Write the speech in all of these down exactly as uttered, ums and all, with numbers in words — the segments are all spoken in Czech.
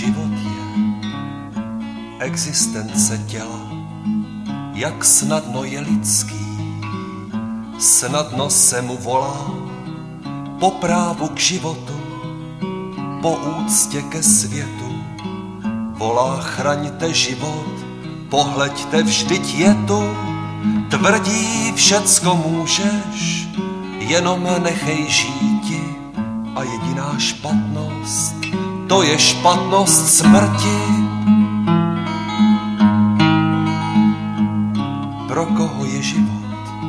život je existence těla, jak snadno je lidský, snadno se mu volá po právu k životu, po úctě ke světu. Volá chraňte život, pohleďte, vždyť je tu, tvrdí všecko můžeš, jenom nechej žíti. A jediná špatnost, to je špatnost smrti. Pro koho je život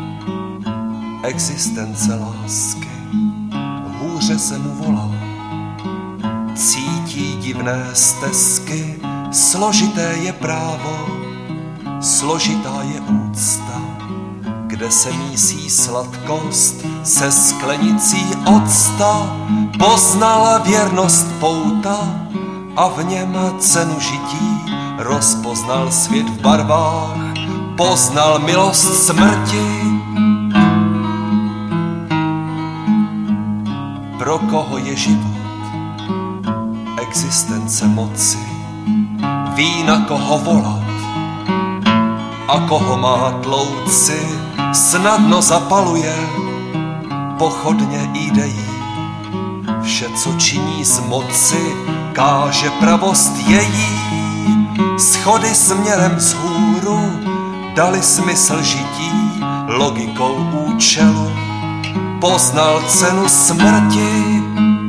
existence lásky, hůře se mu volá, cítí divné stezky, složité je právo, složitá je úcta, kde se mísí sladkost se sklenicí octa. Poznala věrnost pouta a v něm cenu žití, rozpoznal svět v barvách, poznal milost smrti. Pro koho je život existence moci, ví na koho volat a koho má tlouci, snadno zapaluje, pochodně ideí. Vše, co činí z moci, káže pravost její. Schody směrem vzhůru dali smysl žití, logikou účelu poznal cenu smrti.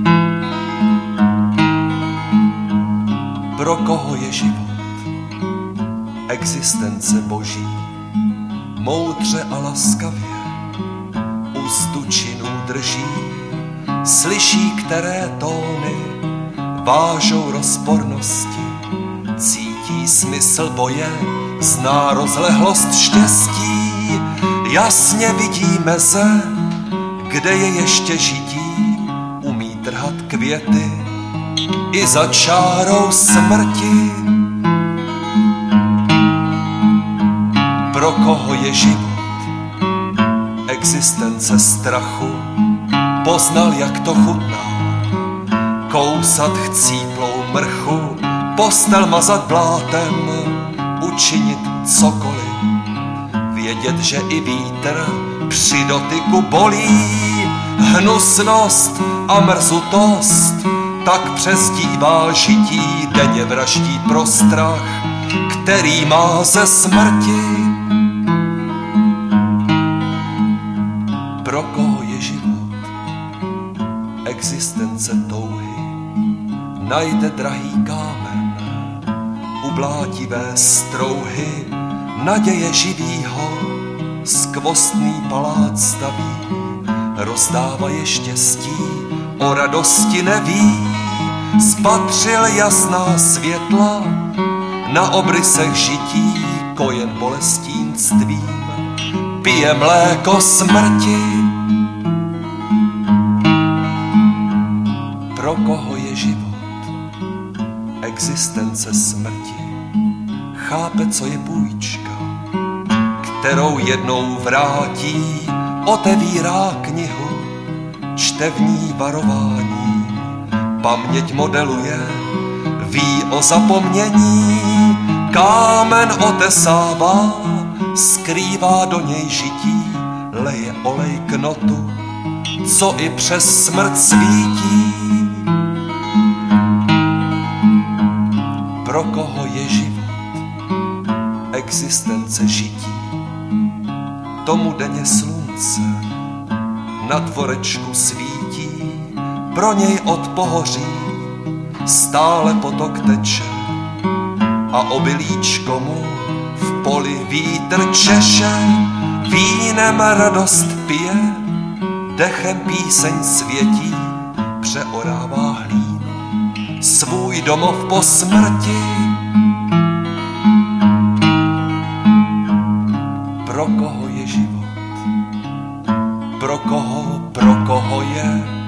Pro koho je život existence boží, moudře a laskavě ústu činů drží, slyší, které tóny vážou rozpornosti, cítí smysl boje, zná rozlehlost štěstí, jasně vidí meze, kde je ještě žití, umí trhat květy i za čárou smrti. Pro koho je život existence strachu, poznal, jak to chutná, kousat chcíplou mrchu, postel mazat blátem, učinit cokoliv, vědět, že i vítr při dotyku bolí, hnusnost a mrzutost tak přezdívá žití, denně vraždí pro strach, který má ze smrti. Pro koho je život existence touhy, najde drahý kámen u blátivé strouhy, naděje živýho skvostný palác staví, rozdává je štěstí, o radosti neví, spatřil jasná světla na obrysech žití, kojen bolestínstvím pije mléko smrti. Pro koho je život existence smrti, chápe, co je půjčka, kterou jednou vrátí, otevírá knihu, čte v ní varování, paměť modeluje, ví o zapomnění, kámen otesává, skrývá do něj žití, leje olej k notu, co i přes smrt svítí. Pro koho je život existence žití, tomu denně slunce na dvorečku svítí, pro něj od pohoří stále potok teče a obilíčko mu v poli vítr češe, vínem radost pije, dechem píseň světí, přeorává hlínu svůj domov po smrti. Pro koho je život, pro koho, pro koho je